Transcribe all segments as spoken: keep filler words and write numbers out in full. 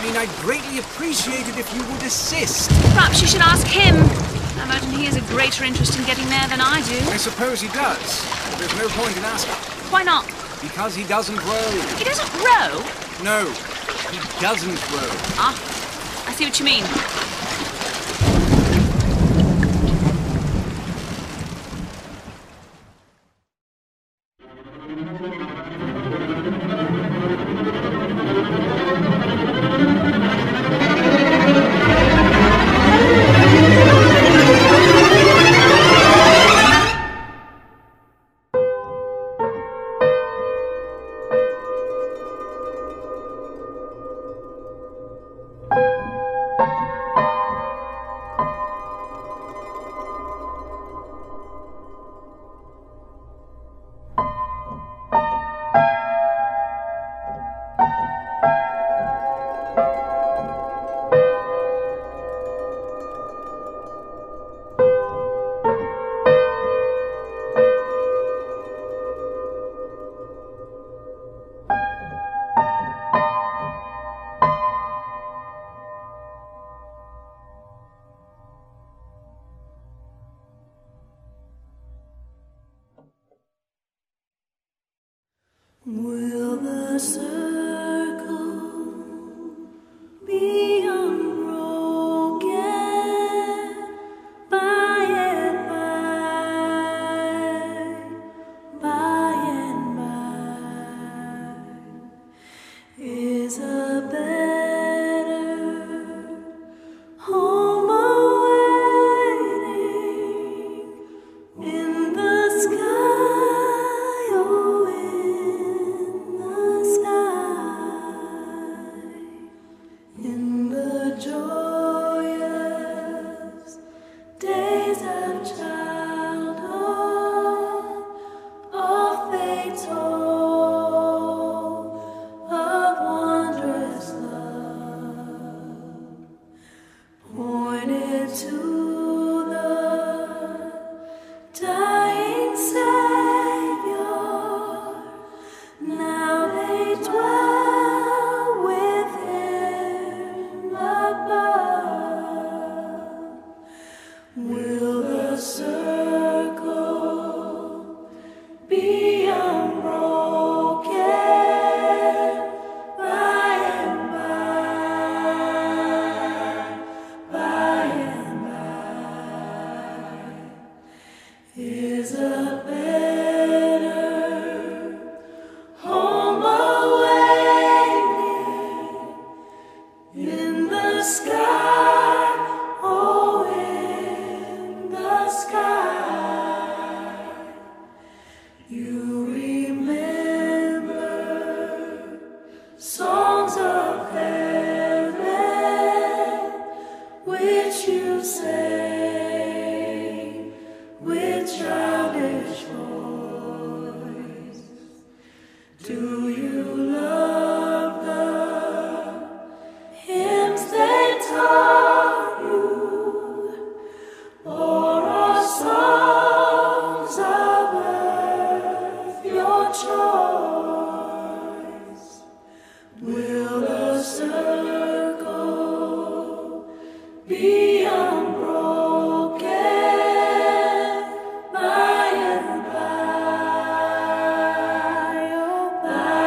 mean, I'd greatly appreciate it if you would assist. Perhaps you should ask him. I imagine he has a greater interest in getting there than I do. I suppose he does, but there's no point in asking. Why not? Because he doesn't row. He doesn't row? No, he doesn't row. Ah, I see what you mean. Will the circle be unbroken by and by, by and by? Is a better home awaiting in the sky? Oh, in the joyous days of childhood, of fate's hope, of wondrous love, pointed to the dying Savior. Now they dwell with him above. Will the circle be unbroken by and by, by and by? Is a better home awaiting in the sky? Oh, in the sky. You remember songs of heaven which you sang with childish voice. Do you love the hymns they taught you, or are songs of earth your choice? Will the circle be unbroken by and by, oh, by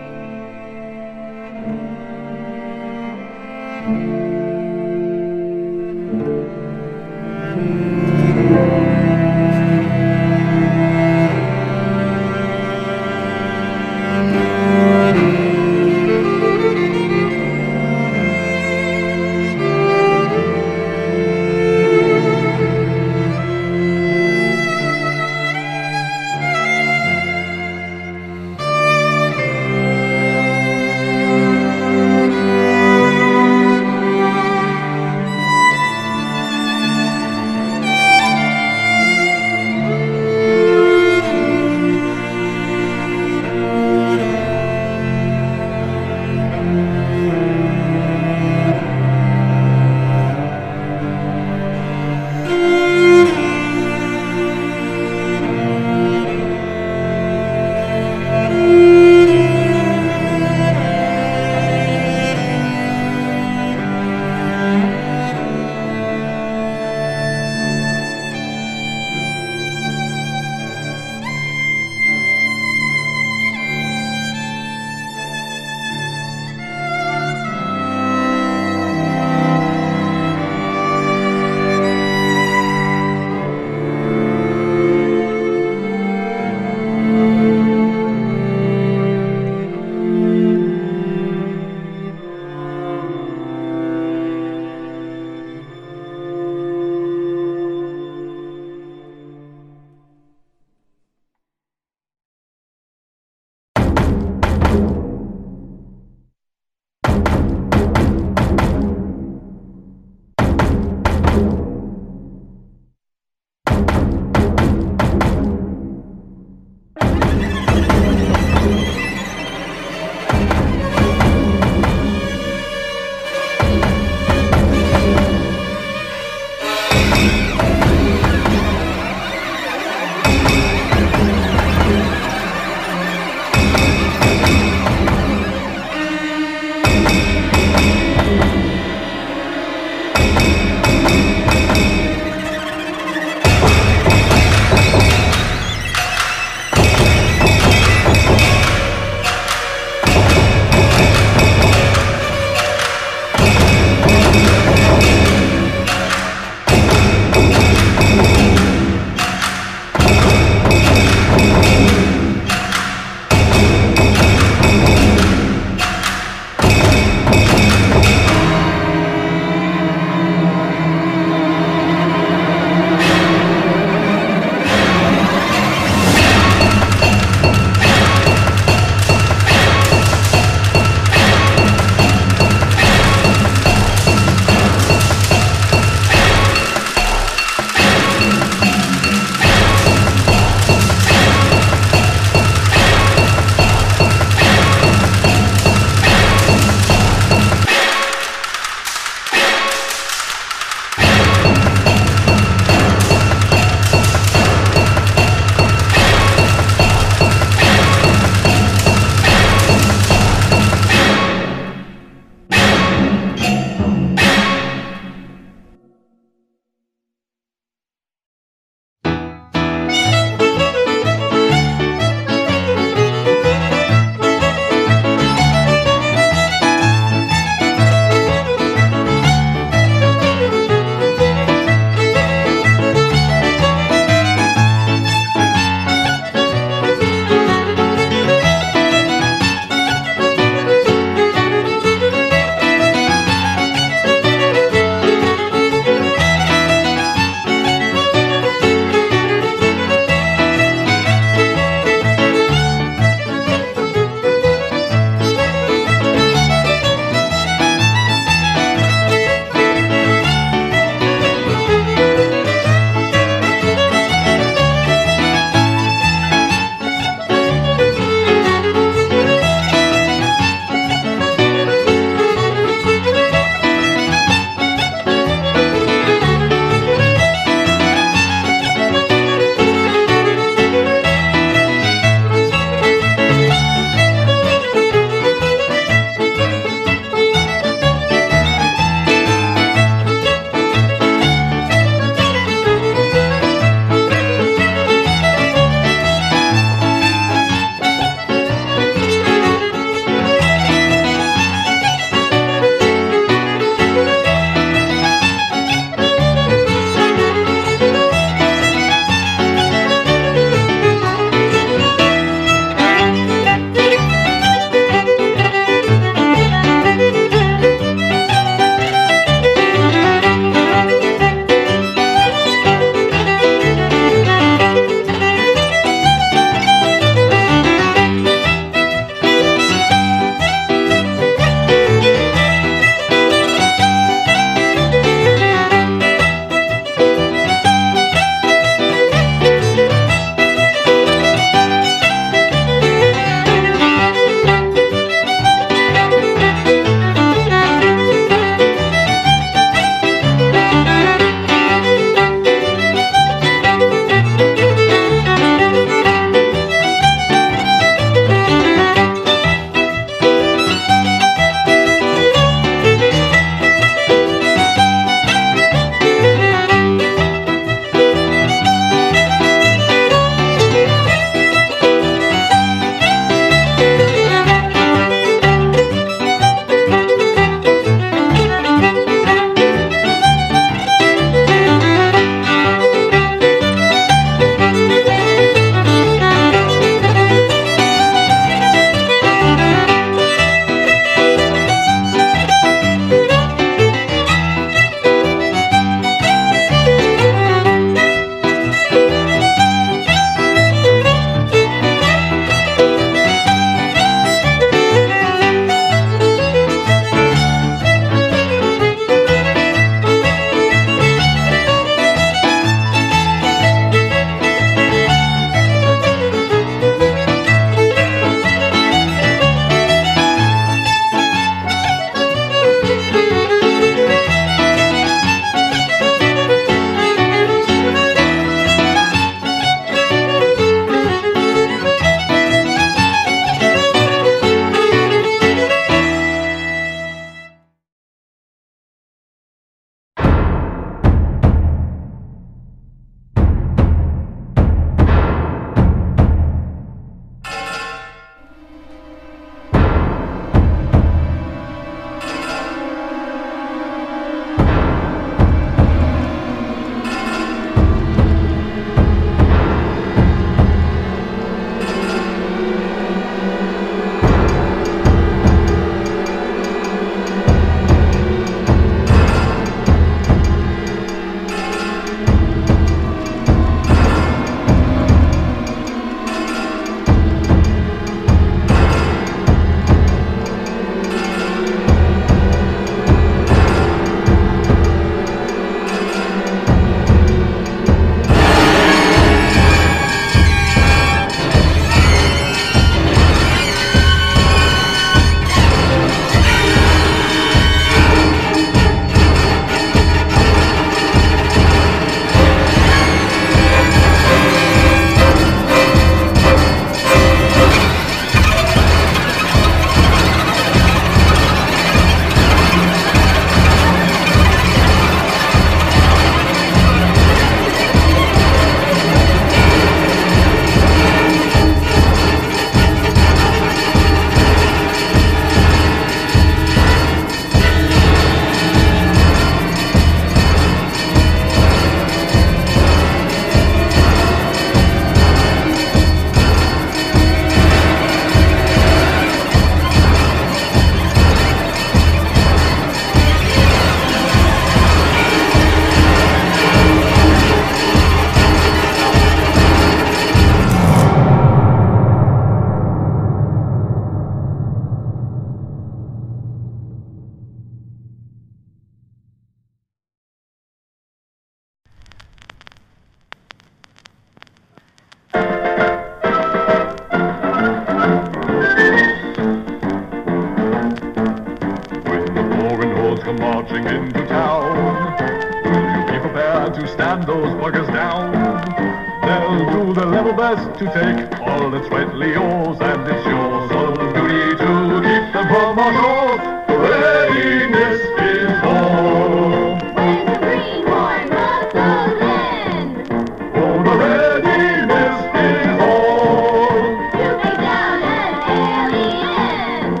marching into town. Will you be prepared to stand those buggers down? They'll do their level best to take all that's rightly yours, and it's your solemn duty to keep them from our shores. Readiness is all. When the greenhorn rustles in, Oh, the readiness is all. to take down an alien.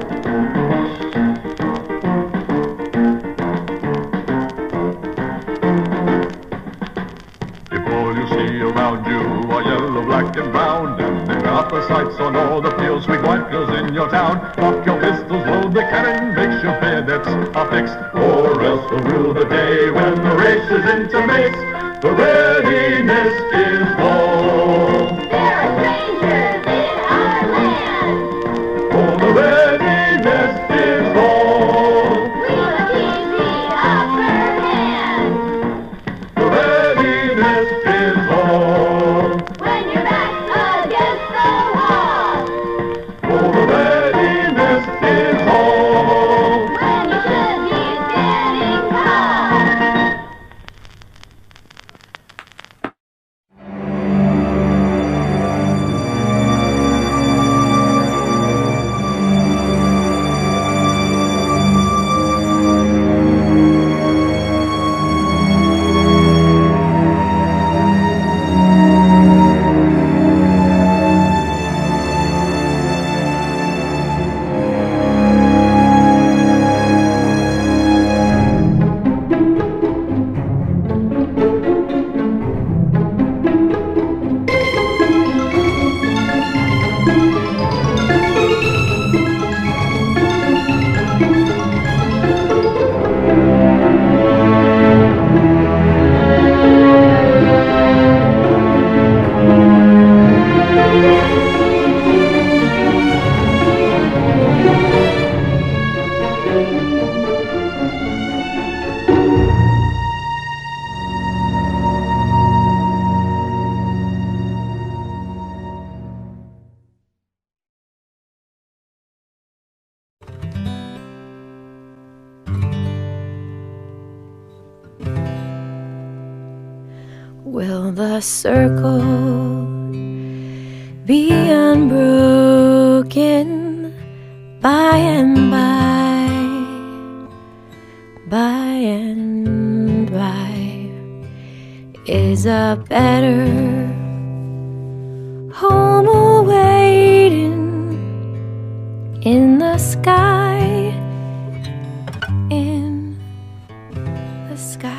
If all you see around you are yellow, black, and brown, and there are the sights on all the pure sweet white girls in your town, lock your pistols, load the cannon, make sure bayonets are fixed, or else we'll rue the day when the race is intermixed. The readiness is all. There are strangers in our land. Oh, the readiness is all. We will keep the upper hand. The readiness is all. When your back's against the wall, Oh, the readiness is all. when you should be standing tall. Will the circle be unbroken by and by, by and by? Is a better home awaiting in the sky, in the sky?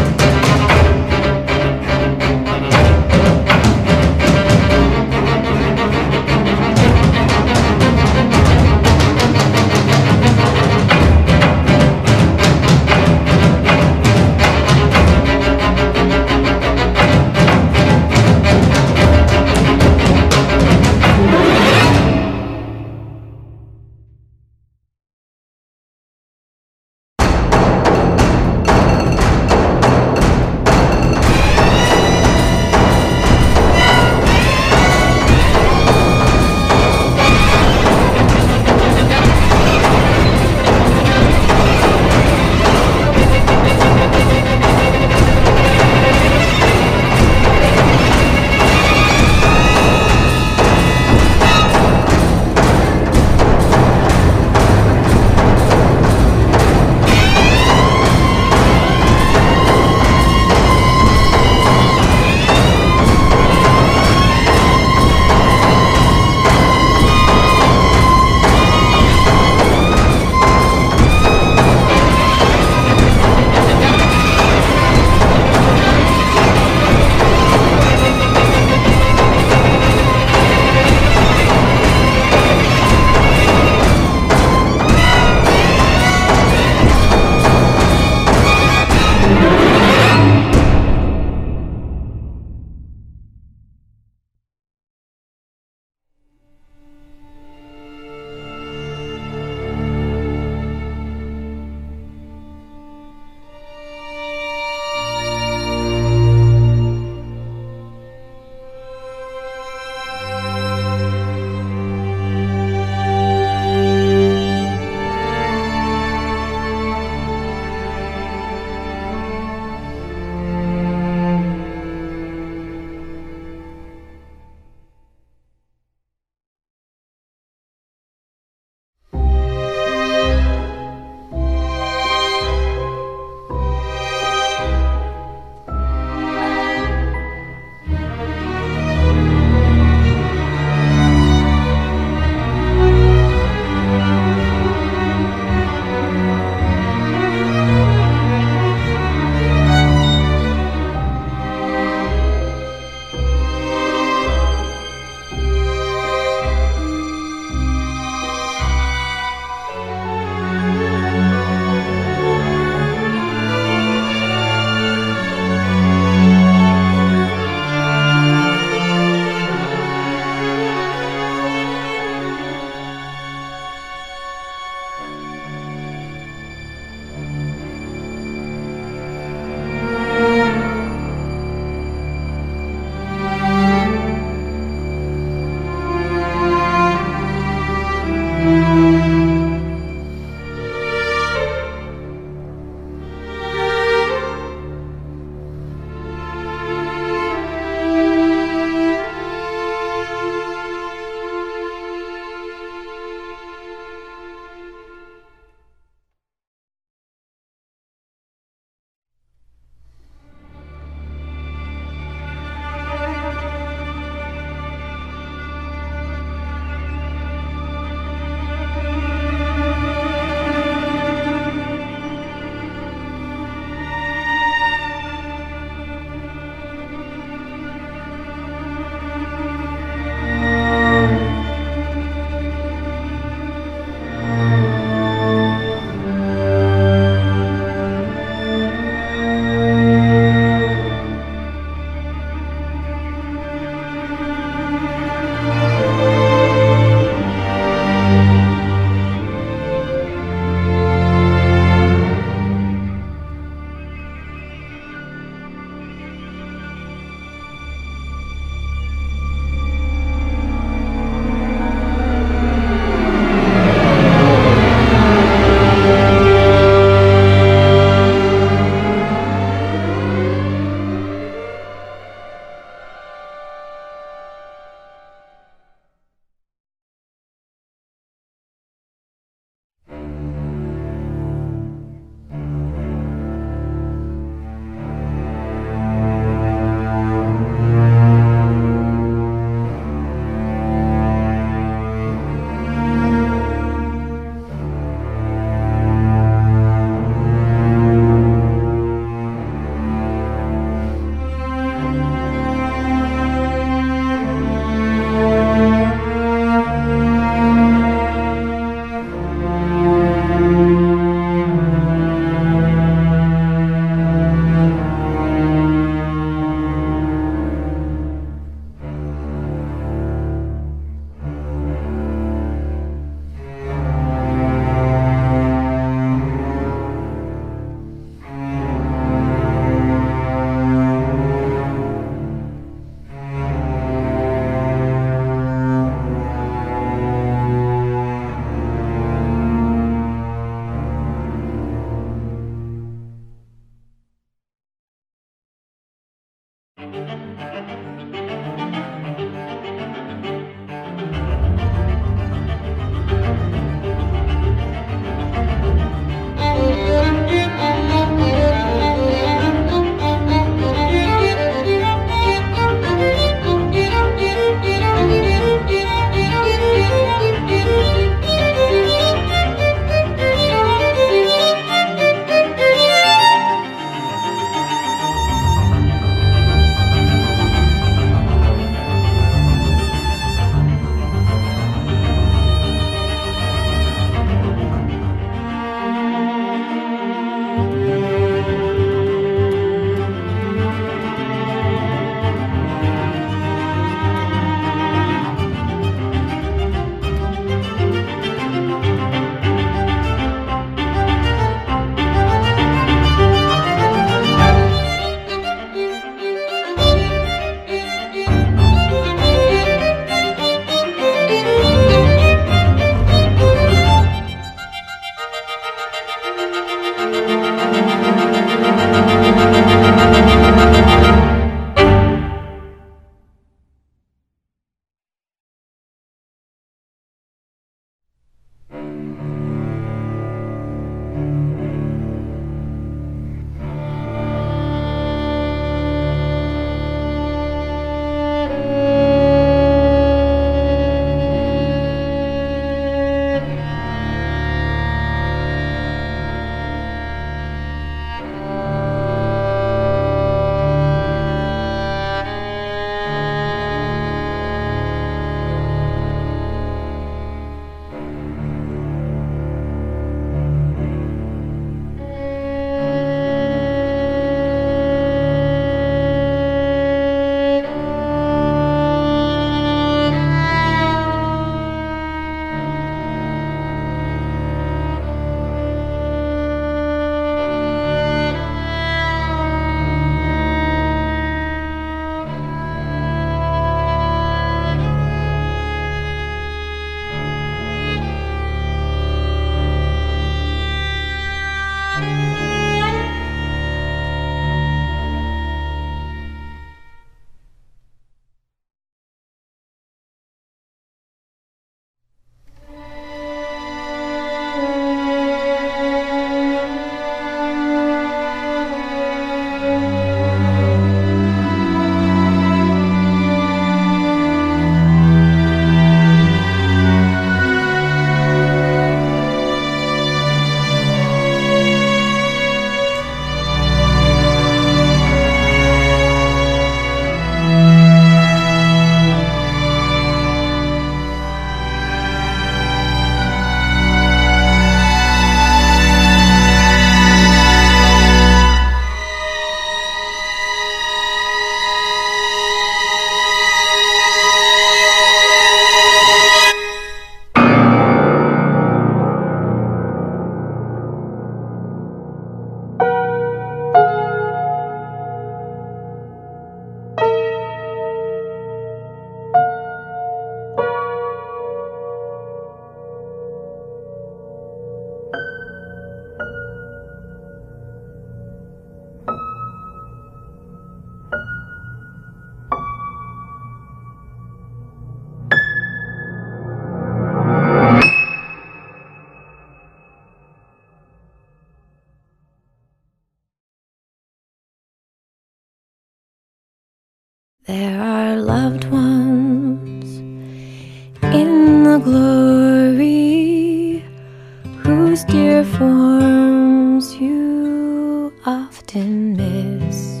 there are loved ones in the glory whose dear forms you often miss.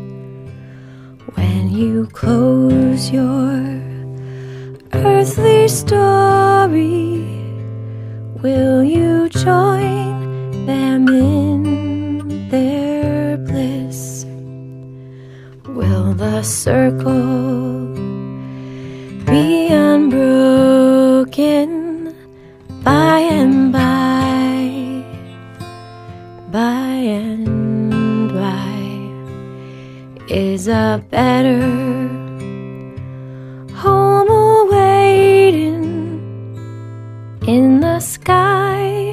When you close your earthly story, will you join them in their bliss? Will the circle be unbroken by and by, by and by? Is a better home awaiting in the sky,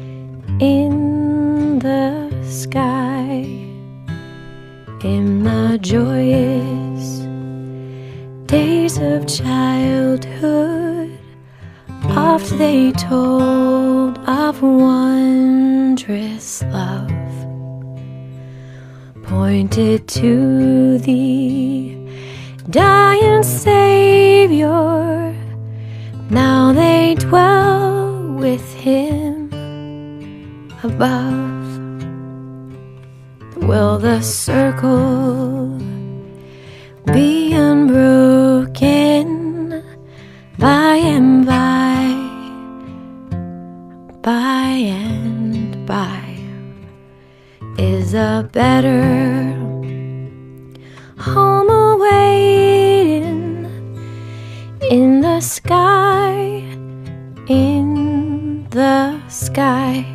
in the sky, in the joyous days of childhood. Oft they told of wondrous love, pointed to the dying Savior. Now they dwell with Him above. Will the circle be unbroken by and by, by and by? Is a better home awaiting in the sky, in the sky?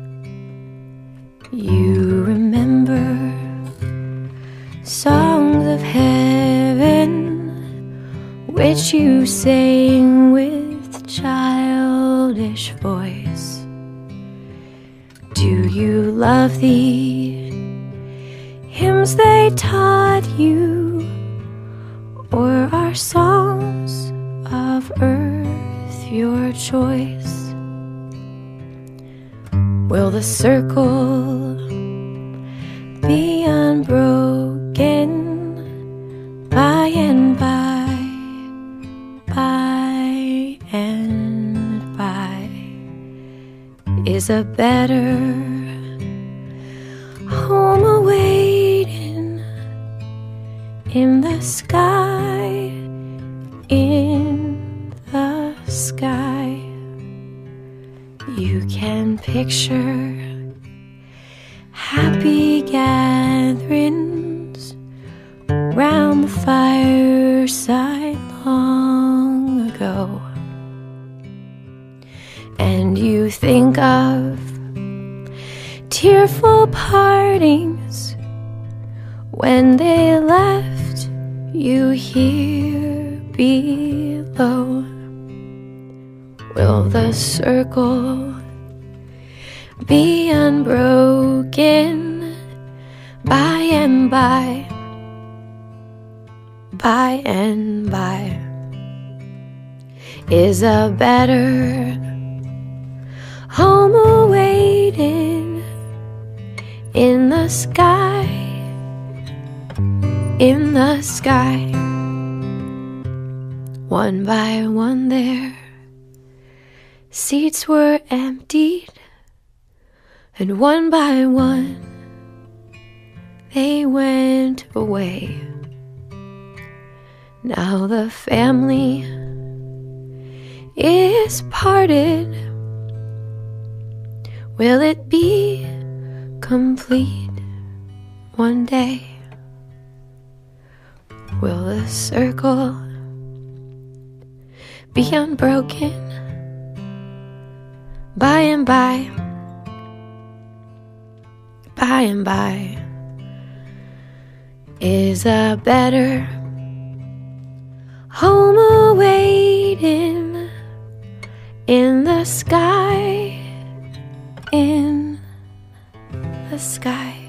You remember songs of heaven which you sang with childish voice. Do you love the hymns they taught you, or are songs of earth your choice? Will the circle be unbroken by and by, by and by? Is a better home awaiting in the sky, in the sky? You can picture happy gatherings round the fireside long ago, and you think of tearful partings when they left you here below. Will the circle be unbroken by and by, by and by? Is a better home awaiting in the sky, in the sky? One by one there seats were emptied, and one by one they went away. Now the family is parted. Will it be complete one day? Will the circle be unbroken by and by, by and by? Is a better home awaiting in the sky, in the sky?